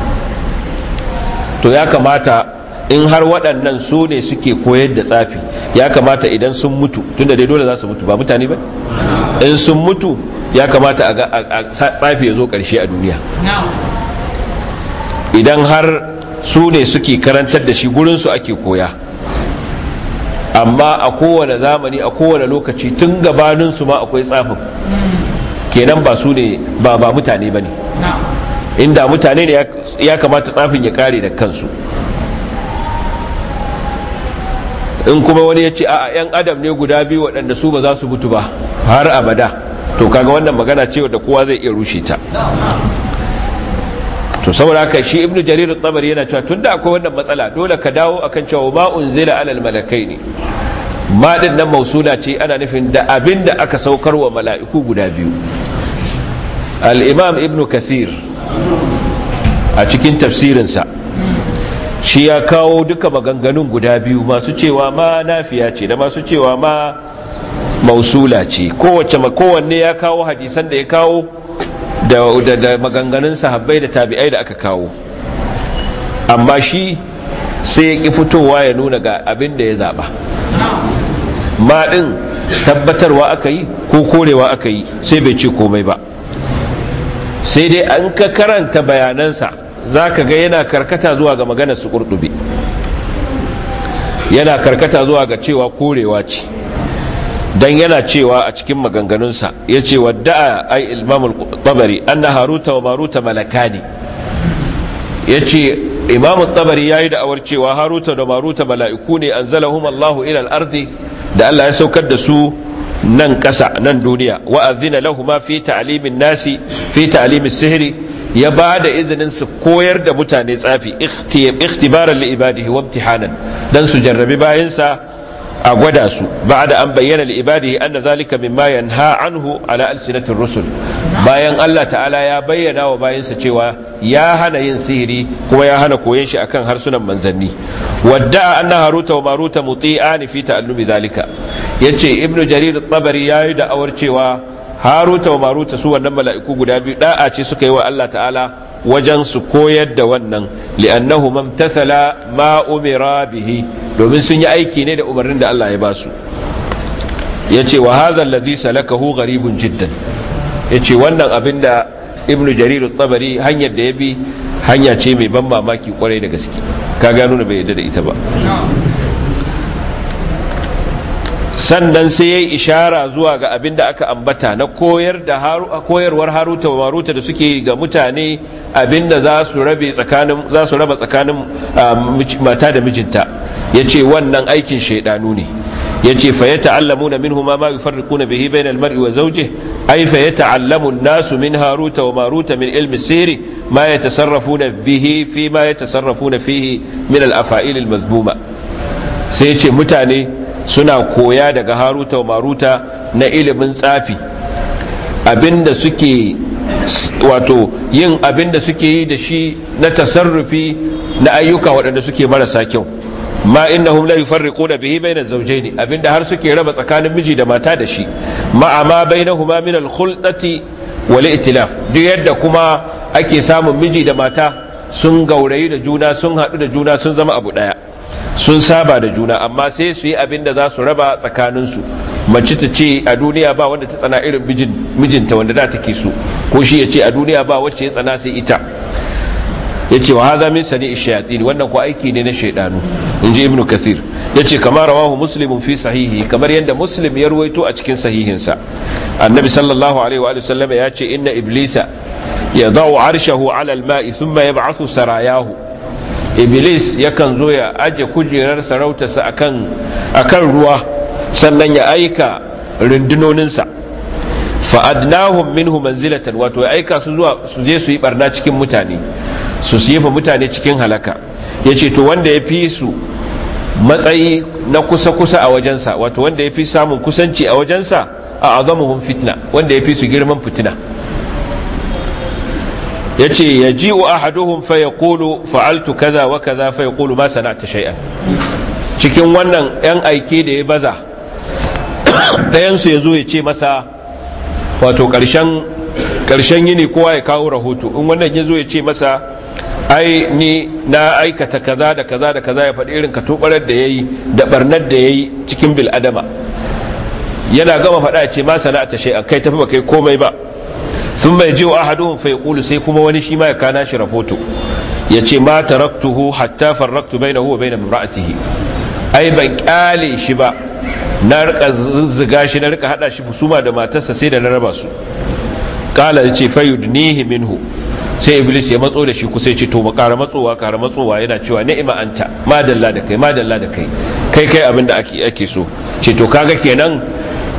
Speaker 1: to ya kamata in har waɗannan su ne suke koyar da tsafi, ya kamata idan sun mutu, tunda dai dole za su mutu, ba mutane ba, in sun mutu ya kamata a tsafi ya zo ƙarshe a duniya. idan har su ne suke karantar da shi, gurinsu ake koya. amma a kowane zamani, a kowane lokaci, tun gabaninsu ma akwai tsafin, kenan ba su ne ba mutane ba ne. inda mutane ne ya kamata tsafin ya kare da kansu. in kuma wani ya ce a 'yan adam ne guda biyu waɗanda su ba za su mutu ba har abada, to kaga wannan magana ce da kowa zai iya rushe ta. To saboda haka shi ibnu jarir at-tabari yana cewa tunda akwai wannan matsala dole ka dawo akan cewa ma unzila alal malakaini, ma din nan mausula ce ana nufin da abinda aka saukar wa mala'iku guda biyu. al-imam ibnu kathir a cikin tafsirinsa shi ya kawo duka maganganun guda biyu, masu cewa ma nafiya ce da masu cewa ma mausula ce, kowanne ya kawo hadisan da ya kawo da maganganun sahabbai da tabi'ai da aka kawo, amma shi sai ya ki fitowa ya nuna ga abin da ya zaba. Ma din tabbatarwa aka yi ko korewa aka yi sai bai ce komai ba, sai dai an ka karanta bayanansa zaka ga yana karkata zuwa ga maganar su Qurtubi, yana karkata zuwa ga cewa korewa ce, dan yana cewa a cikin maganganunsa yace wadda'a ay Imam al-Tabari anna Haruta wa Maruta malakani, yace Imam al-Tabari yayi da'awar cewa Haruta da Maruta mala'iku ne anzalahum Allahu ila al-ardi, da Allah ya saukar da su nan kasa nan duniya, wa azina lahumu fi ta'limin nasi fi ta'limis sihri, ya ba da izinin su koyar da mutane tsafi ikhtibaran li ibadihi wa imtihanan, dan su jarrabi bayinsa a gwada su, ba'da an bayyana li ibadihi anna zalika mimma yanha anhu ala alsinatir rusul, bayan Allah ta'ala ya bayyana wa bayinsa cewa ya hana yin sihiri kuma ya hana koyon shi akan harsunan manzanni. Wadda'a anna Haruta wa Maruta muti'ani fi ta'allumi zalika, yace ibnu jarir at-tabari yayi da awar cewa Haruta wa Maruta su wannan mala'iku guda biyu da'a ce suka yi wa Allah ta'ala wajen su koyar da wannan, li'annahu mamtathala ma umira bihi, domin sun yi aiki ne da umarnin da Allah ya ba su. Yace wa hadha alladhi salakahu gharibun jiddan, yace wannan abinda ibnu jarir at-tabari hanyar da ya bi hanya ce mai ban mamaki kwarai da gaske, ka gano da bai yadda da ita ba. Sannan sai ya yi ishara zuwa ga abin da aka ambata na koyarwar Haruta wa Maruta da suke ga mutane, abin da za su raba tsakanin mata da mijinta, ya ce wannan aikin shaidanu ne. Ya ce fa ya ta'allamuna minhu ma yufarriquna bihi bainal mar'i wa zawjihi, ay fa ya ta'allamu an-nasu min Haruta wa Maruta min ilmi sirri ma yatasarrafuna bihi fi ma yatasarrafuna fihi min al-afa'il al-mazmuma. Sai ya ce mutane suna koya daga Haruta wa Maruta na ilimin tsafi, abinda suke wato yin abinda suke yi da shi na tasarrufi na ayyuka waɗanda suke marasa kyau, ma innahum la yufarriquna bihi bayna az-zawjayn, abinda har suke raba tsakanin miji da mata da shi, ma ma bainahuma min al-khulqati wal i'tilaf, duk yadda kuma ake samun miji da mata sun gaurayi da juna, sun haɗu da juna, sun zama abu ɗaya, sun saba da juna, amma sai su yi abin da za su raba tsakaninsu. Mace ta ce a duniya ba wanda ta tsana irin mijinta wanda da take so, ko shi ya ce a duniya ba wacce ya tsana sai ita. Ya ce wa haza min sani shayatin, wannan ko aiki ne na shaidanu, in ji ibnu kathir. Ya ce kamar rawahu muslimun fi sahihi, kamar yadda muslim ya ruwaito a cikin sahihinsa. Annabi sallallahu alaihi wa sallam ya ce inna iblisa yadau arshahu ala al-ma'i thumma yab'athu sarayahu, iblis yakan zo ya aje kujerar sarautarsa akan ruwa, sannan ya aika rundunoninsa, fa'adnahum minhu manzilatan, wato ya aika su zuwa su je su yi barna cikin mutane, su yefa mutane cikin halaka. Yace to wanda ya fi su matsayi na kusa-kusa a wajensa, wato wanda ya fi samun kusanci a wajensa, a azamuhum fitna, wanda ya fi su girman fitina. yace yaji'u ahaduhum fa yaqulu fa'altu kaza wa kaza fa yaqulu ma sana'ta shay'an. Cikin wannan yan aike da ya baza, dayan su yazo ya ce masa, wato karshen yini kowa ya kawo rahoto, in wannan yazo ya ce masa ai ni na aikata kaza da kaza da kaza, ya faɗi irin katobarar da yayi da barnar da yayi cikin bil adama, yana gama faɗa ya ce ma sana'ta shay'an, kai tafi ba kai komai ba. sun bai jiwa ahaduhum fa yaqulu, sai kuma wani shi ma ya kana shi rahoto yace ma taraktuhu hatta farraqtu bainahu wa bain imra'atihi, ai ban kyale shi ba, na rika zuzzuga shi, na rika hada shi fusuma da matarsa sai da na raba su. Kala yace fayudnihi minhu, sai iblis ya matso da shi kusa, yace to ba kara matsowa, yana cewa ni'ma anta, madalla da kai, madalla da kai, kai abinda ake so. Ce to kaga kenan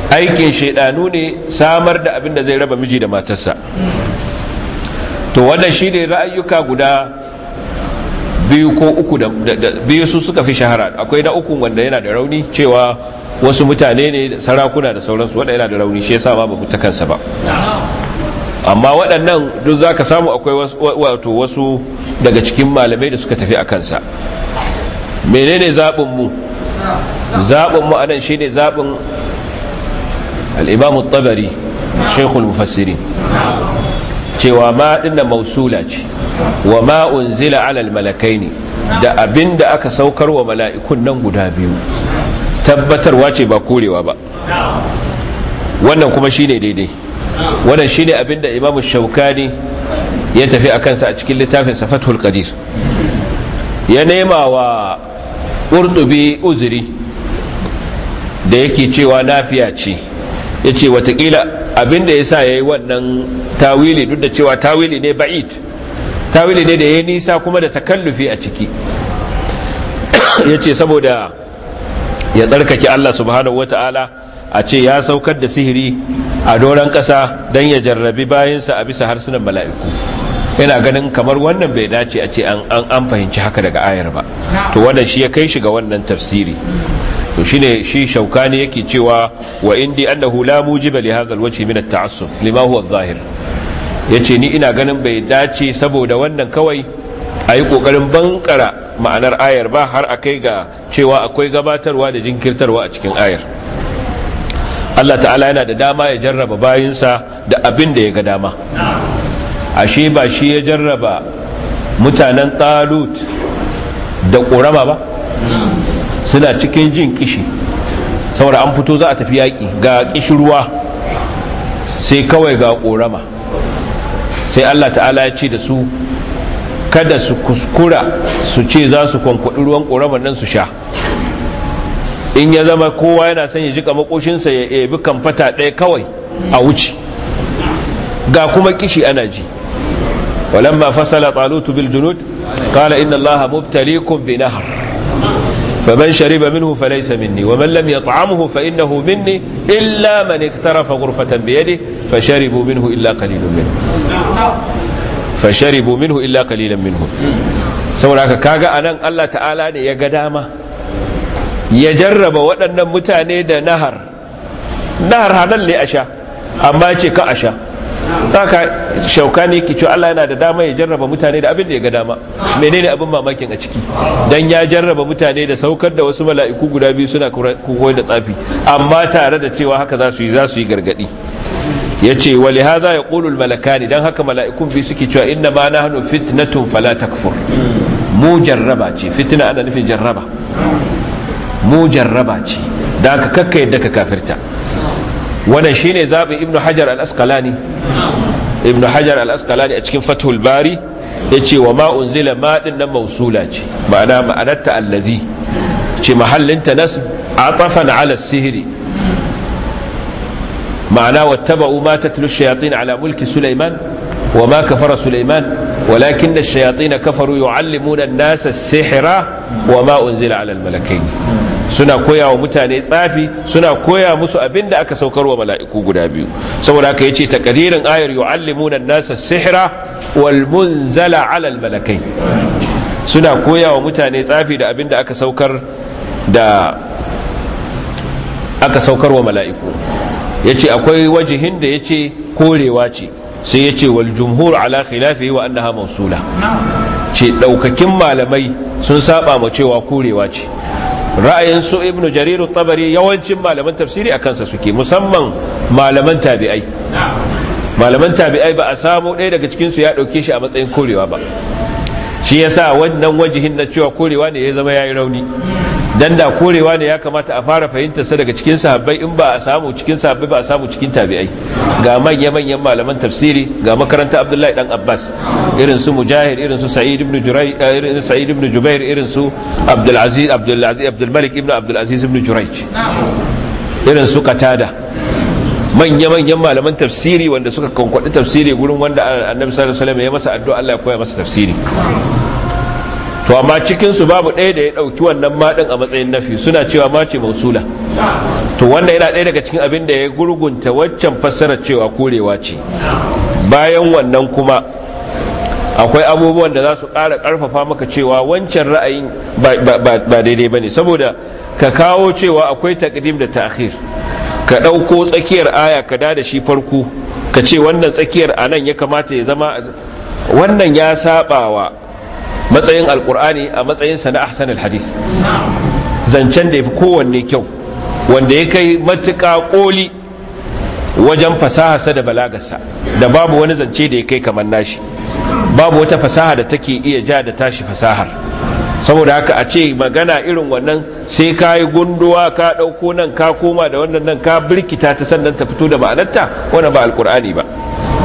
Speaker 1: aikin shaidanu ne samar da abin da zai raba miji da matarsa. To wannan shine ra'ayyuka guda biyu ko uku da biyu su suka fi shahara. Akwai na uku wanda yana da rauni, cewa wasu mutane ne sarakuna da sauransu, wanda yana da rauni, shi yasa ma ba ta kansa ba. Amma waɗannan duk zaka samu akwai wasu daga cikin malamai da suka tafi a kansa. Menene zaɓin mu? Zaɓin mu anan shine zaɓin al-Imam at-Tabari, Shaykhul Mufassirin, cewa ma dinna mausula ce, wa ma unzila ala al-malakaini, da abinda aka saukar wa mala'ikun nan guda biyu, tabbatarwa ce ba korewa ba. Wannan kuma shine daidai. Wannan shine abinda Imam Shawkani ya tafi a kansa a cikin littafin Fathul Qadir. Ya nema wa Qurtubi uzuri da yake cewa nafiya ce, yace watakila abinda yasa yayi wannan tawili, duk da cewa tawili ne ba'id, tawili ne da yayi nisa kuma da takallufi a ciki, yace saboda ya tsarkake Allah subhanahu wata'ala a ce ya saukar da sihiri a doron ƙasa don ya jarrabi bayansa a bisa harsunan mala'iku. Yana ganin kamar wannan bai dace a ce an fahimci haka daga ayar ba, to wannan shi ya kai shi ga wannan tafsiri. To shine shi Shaukani yake cewa wa indi annahu la mujiba li hadha alwajhi min at-ta'assub lima huwa adh-dhahir. Yace ni ina ganin bai dace saboda wannan kawai ayi kokarin bankara ma'anar ayar ba, har akai ga cewa akwai gabatarwa da jinkirtarwa a cikin ayar. Allah ta'ala yana da dama ya jarraba bayinsa da abin da ya ga dama. Ashe ba shi ya jarraba mutanen Talut da ƙorama ba? Suna cikin jin kishi, saboda an fito za a tafi yaƙi, ga kishirwa sai kawai ga ƙorama. Sai Allah ta'ala ya ce da su kada su kuskura su ce za su kwankwaɗi ruwan ƙoraman nan su sha. In ya zama kowa yana son ya jika makoshinsa ya ebi kamfata ɗaya kawai a wuce, ga kuma kishi ana ji. walamma fasala talutu bil junud qala inna allaha mubtaliikum bi nahr faman shariba minhu falaysa minni waman lam yat'amhu fa innahu minni illa man iktarafa ghurfatan bi yadihi fasharibu minhu illa qalilan minhu saboda kaga anan Allah ta'ala ne ya ga dama ya jarraba waɗannan mutane da nahar halal ne a sha, amma ce ka a sha. Haka Shaukani ke cewa Allah yana da dama ya jarraba mutane da abin da ya ga dama. Menene abin mamakin a ciki? Dan ya jarraba mutane da saukar da wasu mala'iku guda biyu suna koyar da tsafi, amma tare da cewa haka za su yi gargadi. Yace wa lihaza yaqulu al malakani, dan haka mala'ikun biyu suke cewa inna ma nahnu fitnatun fala takfur. Mu jarraba ce, fitna ana nufin jarraba. Mu jarraba ce, da aka kakka yadda ka kafirta. Wannan shine zabi Ibn Hajar al-Asqalani. Ibn Hajar al-Asqalani a cikin Fathul Bari yace wa ma unzila ma din nan mausula ce, ma'anarta allazi ce, mahallinta nasb atafan ala as-sihri, ma'ana wattaba'u ma tatlu ash-shayatin ala mulki Sulaiman wa ma kafara Sulaiman walakin ash-shayatin kafaru yu'allimuna an-nasa as-sihra wa ma unzila ala al-malakaini. Suna koya wa mutane tsafi, suna koya musu abinda aka saukar wa mala'iku guda biyu. Saboda haka yace takdirin ayar yu'allimuna an-nasa as-sihra wal munzala 'ala al-malakain. Suna koya wa mutane tsafi da abinda aka saukar wa mala'iku. Yace akwai wajihin da yace korewa ce, sai yace wal jumhur ala khilafihi wa annaha mawsula. Ce daukakin malamai sun saba ma cewa korewa ce. Ra'ayin su Ibn Jarir at-Tabari yawancin malaman tafsiri akan sa suke, musamman malaman tabi'ai. Malaman tabi'ai ba a samu ɗaya daga cikin su ya dauke shi a matsayin korewa ba. Shi yasa wannan wajihin na cewa korewa ne ya zama yayi rauni. Dan da korewa ne ya kamata a fara fahimtar sa daga cikin sahabbai, in ba a samu cikin sahabbai ba a samu cikin tabi'ai. Ga manyan malaman tafsiri, ga makaranta Abdullahi dan Abbas, irin su Mujahid, irin su Sa'id ibn Jubair, irin su Abdul Malik ibn Abdul Aziz ibn Jurayj, irin su Qatada. Manya-manyan malaman tafsiri wanda suka kankwadi tafsiri gurin wanda Annabi sallallahu alaihi wasallam ya masa addu'a Allah ya koya masa tafsiri. To amma cikin su babu ɗaya da ya dauki wannan ma din a matsayin nafi, suna cewa ma ce mausula. to wanda yana ɗaya daga cikin abin da ya gurgunta waccan fassarar cewa korewa ce. Bayan wannan kuma akwai abubuwan da za su ƙara ƙarfafa maka cewa wancan ra'ayin ba daidai ba ne, saboda ka kawo cewa akwai taqdim da ta'khir, ka ɗauko tsakiyar aya ka da shi farko ka ce wannan tsakiyar anan ya kamata ya zama, wannan ya sabawa matsayin alkur'ani a matsayinsa na ahsanul hadith, zancen da ya fi kowanne kyau, wanda ya kai matuƙa ƙoli wajen fasaharsa da balagarsa, da babu wani zance da ya kai kamar nashi, babu wata fasaha da take iya ja da tashi fasahar. Saboda haka a ce magana irin wannan sai ka yi gunduwa ka ɗauko nan ka koma da wannan nan ka birkita ta sannan ta fito da ma'anarta, wannan ba alkur'ani ba.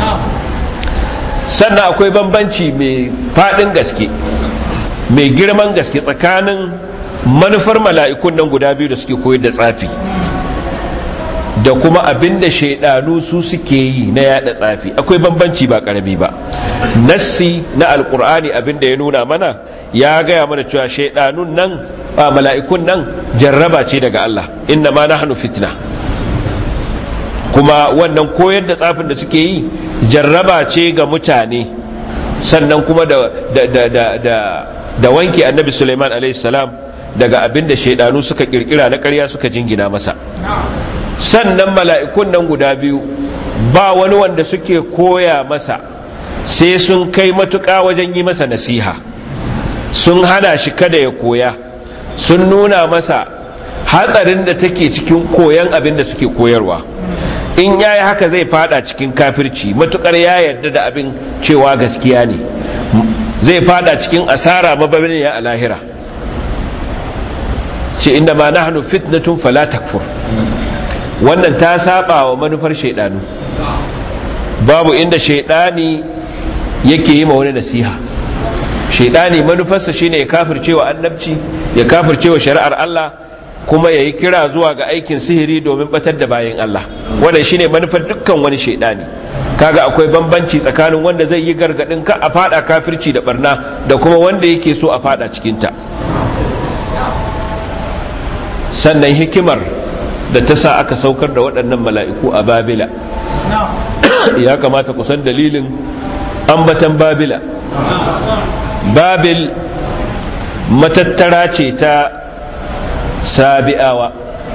Speaker 1: Sannan akwai bambanci mai faɗin gaske, mai girman gaske tsakanin manufar mala'ikun nan guda biyu da suke koyar da tsafi da kuma abin da shaidanu su suke yi na yada tsafi. Akwai bambanci ba karami ba. Nassi na alkur'ani abin da ya nuna mana, ya gaya mana cewa shaidanun nan, mala'ikun nan jarraba ce daga Allah, inna ma nahnu fitna. Kuma wannan koyar da tsafin da suke yi jarraba ce ga mutane, sannan kuma da wanke annabi Sulaiman alaihi salam daga abin da shaidanu suka kirkira na ƙarya suka jingina masa. Sannan mala'ikun nan guda biyu ba wani wanda suke koya masa sai sun kai matuƙa wajen yi masa nasiha, sun hana shi kada ya koya, sun nuna masa hatsarin da take cikin koyan abin da suke koyarwa. In yayi haka zai fada cikin kafirci matukar ya yarda da abin cewa gaskiya ne, zai fada cikin asara mababiniya a lahira. ce inda ma nahnu fitnatun fala takfur, wannan ta saba wa manufar shaidanu. Babu inda shaidani yake yi ma wani nasiha. Shaidani manufarsa shine ya kafircewa annabci, ya kafircewa shari'ar Allah, kuma ya yi kira zuwa ga aikin sihiri domin batar da bayan Allah. Wannan shine manufar dukkan wani shaidani. Kaga akwai bambanci tsakanin wanda zai yi gargadin ka a fada kafirci da barna da kuma wanda yake so a fada cikinta. Sannan hikimar da ta sa aka saukar da waɗannan mala'iku a Babila, ya kamata ku san dalilin ambatan Babila. Babil matattara ce ta Sabi'awa.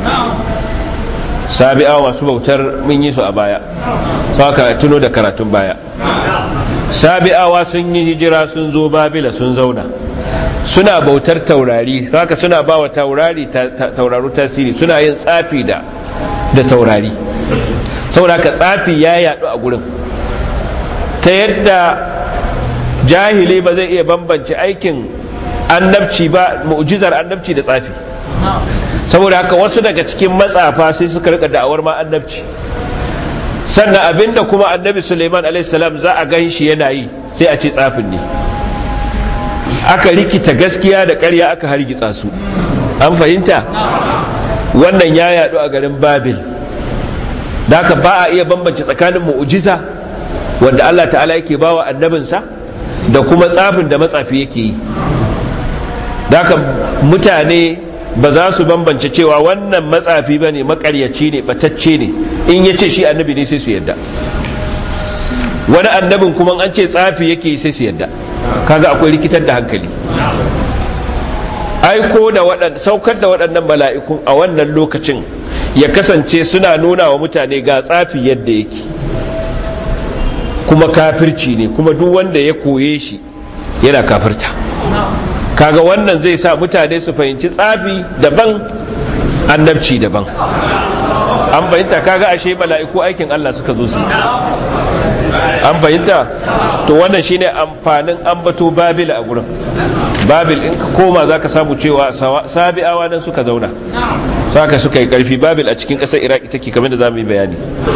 Speaker 1: Sabi'awa masu bautar, mun yi su a baya, saka tuno da karatun baya. Sabi'awa sun yi hijira sun zo Babila sun zauna, suna bautar taurari, saka suna ba wa tauraru tasiri, suna yin tsafi da taurari. Saboda haka tsafi ya yaɗu a gurin ta yadda jahili ba zai iya bambance aikin annabci ba, mu'jizar annabci da tsafi. Saboda haka wasu daga cikin matsafa sai suka rika da'awar ma annabci. Sannan abinda kuma annabi Sulaiman alaihi salam za a gan shi yana yi sai a ce tsafin ne. Aka rikita gaskiya da ƙarya aka hargitsa su. An fahimta? Wannan ya yaɗu a garin Babil. Da haka ba a iya bambance tsakanin mu'jiza wanda Allah ta'ala yake bawa annabinsa da kuma tsafin da matsafi yake yi. Da haka mutane ba za su bambance cewa wannan matsafi ba ne, makaryaci ne, batacce ne, in ya ce shi annabi ne sai su yadda. Wani annabin kuma an ce tsafi yake yi sai su yadda. Kaga akwai rikitar da hankali. Aiko da saukar da waɗannan mala'ikun a wannan lokacin ya kasance suna nuna wa mutane ga tsafi yadda yake, kuma kafirci ne, kuma duk wanda ya koye shi yana kafirta. Kaga wannan zai sa mutane su fahimci tsafi daban, annabci daban. An fahimta? Kaga ashe mala'iku aikin Allah suka zo su. An fahimta? To wannan shine amfanin ambato Babila a gurin. Babil in ka koma zaka samu cewa Sabi'awa nan suka zauna, saka suka yi karfi. Babil a cikin ƙasar Iraki take, kamar da zamu yi bayani.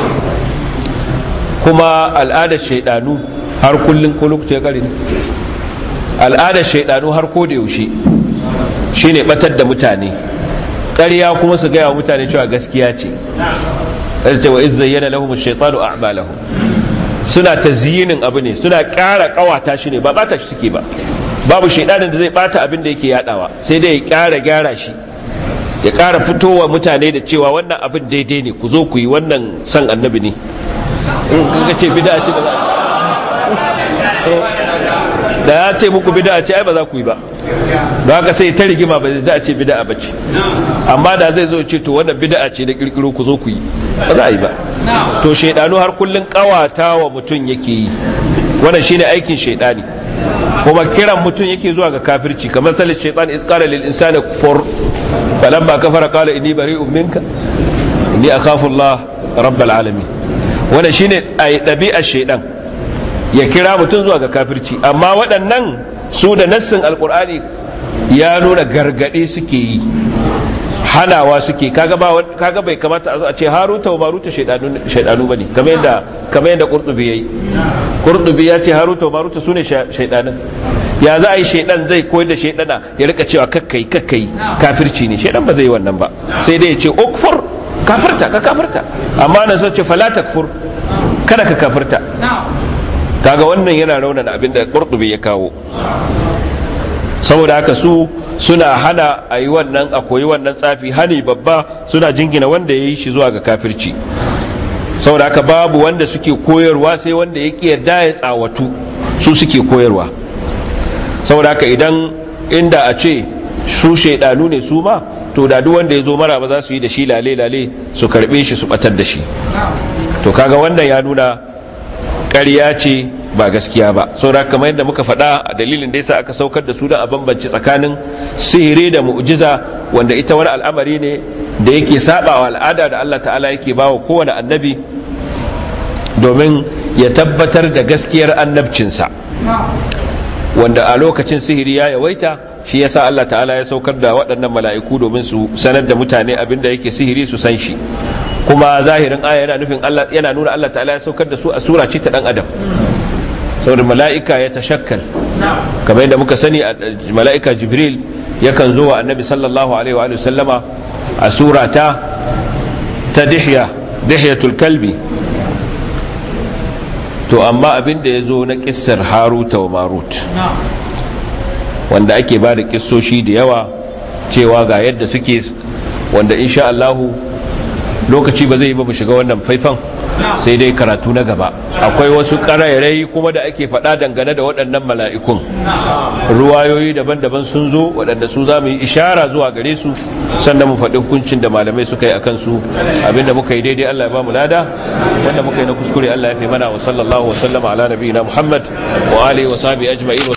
Speaker 1: Kuma al'adar shaidanu har kullun ko lokacin kare ne, al'adar shaidanu har ko da yaushe shine batar da mutane, ƙarya kuma su gaya wa mutane cewa gaskiya ce. Alta wa iz zayyana lahum ash-shaytanu a'malahum, suna tazyinin abu ne, suna ƙara ƙawata shi ne, ba bata shi suke ba. Babu shaidanin da zai bata abin da yake yadawa, sai dai ya ƙara gyara shi ya ƙara fitowa mutane da cewa wannan abin daidai ne, ku zo ku yi, wannan san annabi ne. In ka ce bid'a ce ba za da ya ce muku bid'a ce ai ba za ku yi ba, don haka sai ta rigima ba zai ce bid'a ba ce. Amma da zai zo ce to wannan bid'a ce da kirkiro ku zo ku yi, ba za a yi ba. To shaidanu har kullun kawata wa mutum yake yi, wannan shine aikin shaidani, kuma kiran mutum yake zuwa ga kafirci. Kamar salil shaytan iz qala lil insani kufur falamma kafara qala inni bari'un minka inni akhafu Allah rabbal alamin. wannan shine ai dabi'ar shaydan ya kira mutum zuwa ga kafirci. Amma waɗannan su da nassin alqur'ani ya nuna gargadi suke yi, hanawa suke. kaga bai kamata a ce haruta wa maruta shaydanu bane, kamar yadda qurtubi yayi. Qurtubi ya ce haruta wa maruta sune shaydanin. Ya za a yi shaydan zai koyar da shaydana ya rika cewa kakkai kafirci ne? Shaydan ba zai yi wannan ba, sai dai ya ce ukfur, kafirta, ka kafirta. Amma nan sai ce fala takfur, kada ka kafirta. Kaga wannan yana raunana abinda qurtubi ya kawo. Saboda haka su suna hana a yi wannan, a koyi wannan tsafi hani babba, suna jingina wanda ya yi shi zuwa ga kafirci. Saboda haka babu wanda suke koyarwa sai wanda ya ƙi yarda ya tsawatu, su suke koyarwa. Saboda haka inda a ce su shaidanu ne su ma, to da duk wanda ya zo mara ba za su yi da shi lale su karbe shi su batar da shi. To kaga wannan ya nuna ƙarya ce ba gaskiya ba. Saboda kamar yadda muka faɗa, a dalilin da yasa aka saukar da su don a bambance tsakanin sihiri da mu'jiza, wanda ita wani al'amari ne da yake sabawa al'ada da Allah ta'ala yake bawa kowane annabi domin ya tabbatar da gaskiyar annabcinsa, wanda a lokacin sihiri ya yawaita. Shi yasa Allah ta'ala ya saukar da waɗannan mala'iku domin su sanar da mutane abinda yake sihiri su san shi. Kuma zahirin aya yana nuna Allah ta'ala ya saukar da su a sura ce ta dan adam, saboda mala'ika ya tashakkal. Kamar yadda muka sani, mala'ika Jibril yakan zo wa annabi sallallahu alaihi wa sallama a sura ta dihyatul kalbi. To amma abinda ya zo na kissar Haruta wa Marut, wanda ake ba da kissoshi da yawa cewa ga yadda suke, wanda insha Allahu lokaci ba zai yi ba mu shiga wannan faifan, sai dai karatu na gaba. Akwai wasu ƙarairayi kuma da ake faɗa dangane da waɗannan mala'ikun, ruwayoyi daban-daban sun zo, waɗanda su za mu yi ishara zuwa gare su, sannan mu faɗi hukuncin da malamai suka yi a kansu. Abinda muka yi daidai Allah ya ba mu lada, wanda muka yi na kuskure Allah ya fi mana. Wa sallallahu wa sallama ala nabiyina Muhammad wa alihi wa sahbihi ajma'in.